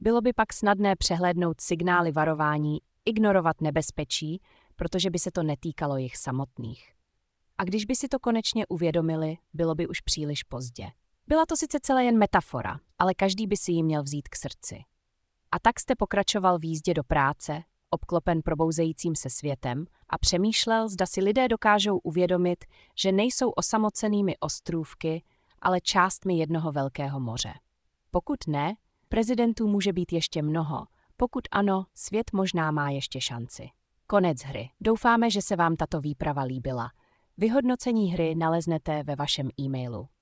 Bylo by pak snadné přehlédnout signály varování, ignorovat nebezpečí, protože by se to netýkalo jich samotných. A když by si to konečně uvědomili, bylo by už příliš pozdě. Byla to sice celé jen metafora, ale každý by si ji měl vzít k srdci. A tak jste pokračoval v jízdě do práce, obklopen probouzejícím se světem a přemýšlel, zda si lidé dokážou uvědomit, že nejsou osamocenými ostrůvky, ale částmi jednoho velkého moře. Pokud ne, prezidentů může být ještě mnoho, pokud ano, svět možná má ještě šanci. Konec hry. Doufáme, že se vám tato výprava líbila. Vyhodnocení hry naleznete ve vašem e-mailu.